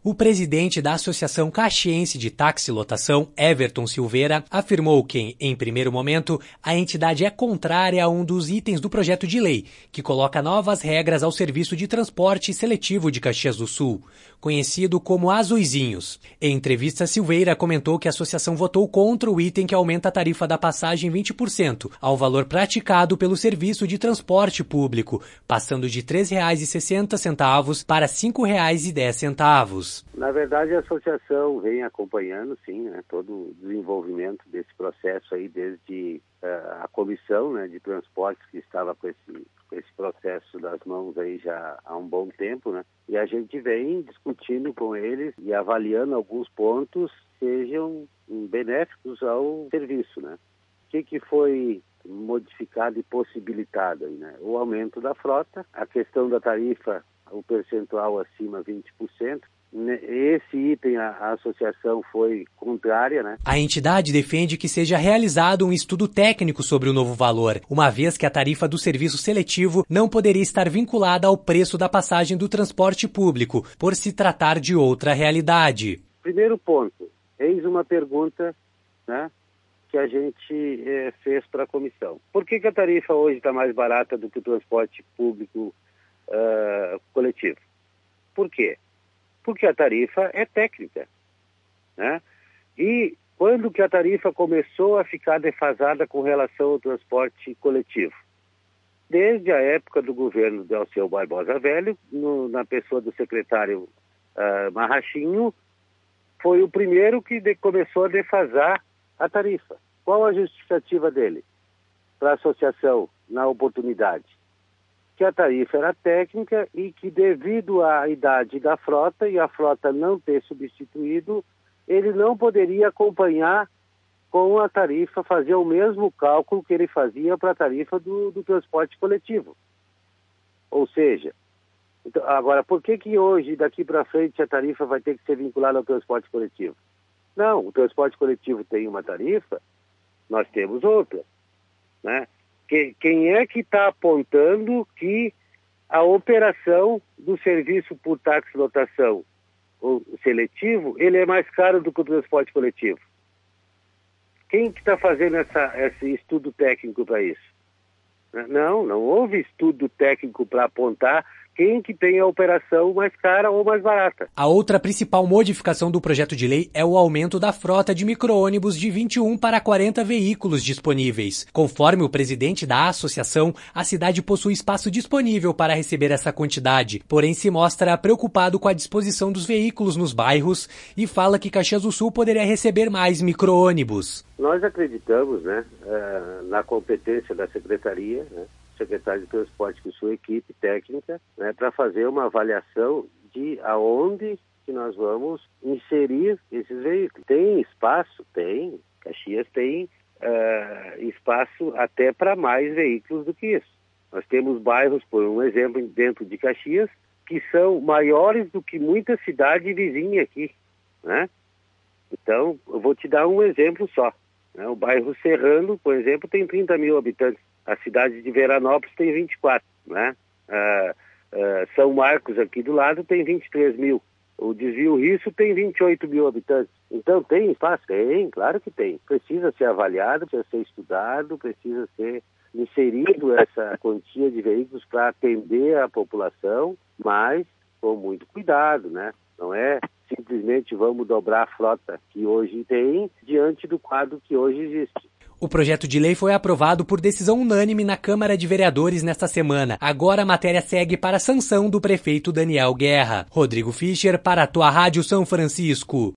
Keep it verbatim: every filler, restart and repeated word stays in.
O presidente da Associação Caxiense de Taxilotação, Everton Silveira, afirmou que, em primeiro momento, a entidade é contrária a um dos itens do projeto de lei, que coloca novas regras ao serviço de transporte seletivo de Caxias do Sul, conhecido como Azuizinhos. Em entrevista, Silveira comentou que a associação votou contra o item que aumenta a tarifa da passagem vinte por cento, ao valor praticado pelo serviço de transporte público, passando de três reais e sessenta centavos para cinco reais e dez centavos. Na verdade, a associação vem acompanhando, sim, né, todo o desenvolvimento desse processo aí, desde uh, a comissão, né, de transportes que estava com esse, com esse processo das mãos aí já há um bom tempo, né, e a gente vem discutindo com eles e avaliando alguns pontos que sejam benéficos ao serviço, né. O que, que foi modificado e possibilitado aí, né? O aumento da frota, a questão da tarifa, o percentual acima vinte por cento. Esse item a, a associação foi contrária, né? A entidade defende que seja realizado um estudo técnico sobre o novo valor, uma vez que a tarifa do serviço seletivo não poderia estar vinculada ao preço da passagem do transporte público, por se tratar de outra realidade. Primeiro ponto, eis uma pergunta, né, que a gente eh, fez para a comissão. Por que, que a tarifa hoje está mais barata do que o transporte público uh, coletivo? Por quê? Porque a tarifa é técnica, né? E quando que a tarifa começou a ficar defasada com relação ao transporte coletivo? Desde a época do governo de Alceu Barbosa Velho, no, na pessoa do secretário uh, Marrachinho, foi o primeiro que de, começou a defasar a tarifa. Qual a justificativa dele para a associação na oportunidade? Que a tarifa era técnica e que, devido à idade da frota e a frota não ter substituído, ele não poderia acompanhar com a tarifa, fazer o mesmo cálculo que ele fazia para a tarifa do, do transporte coletivo. Ou seja, então, agora, por que que hoje, daqui para frente, a tarifa vai ter que ser vinculada ao transporte coletivo? Não, o transporte coletivo tem uma tarifa, nós temos outra, né? Quem é que está apontando que a operação do serviço por taxilotação ou seletivo, ele é mais caro do que o transporte coletivo? Quem que está fazendo essa, esse estudo técnico para isso? Não, não houve estudo técnico para apontar quem que tem a operação mais cara ou mais barata. A outra principal modificação do projeto de lei é o aumento da frota de micro-ônibus de vinte e um para quarenta veículos disponíveis. Conforme o presidente da associação, a cidade possui espaço disponível para receber essa quantidade, porém se mostra preocupado com a disposição dos veículos nos bairros e fala que Caxias do Sul poderia receber mais micro-ônibus. Nós acreditamos, né, na competência da secretaria, né, secretário de Transporte com sua equipe técnica, né, para fazer uma avaliação de aonde que nós vamos inserir esses veículos. Tem espaço? Tem. Caxias tem uh, espaço até para mais veículos do que isso. Nós temos bairros, por um exemplo, dentro de Caxias, que são maiores do que muita cidade vizinha aqui, né? Então, eu vou te dar um exemplo só, né? O bairro Serrano, por exemplo, tem trinta mil habitantes. A cidade de Veranópolis tem vinte e quatro, né? Ah, ah, São Marcos, aqui do lado, tem vinte e três mil. O Desvio Risso tem vinte e oito mil habitantes. Então, tem espaço? Tem, claro que tem. Precisa ser avaliado, precisa ser estudado, precisa ser inserido essa quantia de veículos para atender a população, mas com muito cuidado, né? Não é simplesmente vamos dobrar a frota que hoje tem diante do quadro que hoje existe. O projeto de lei foi aprovado por decisão unânime na Câmara de Vereadores nesta semana. Agora a matéria segue para a sanção do prefeito Daniel Guerra. Rodrigo Fischer para a tua Rádio São Francisco.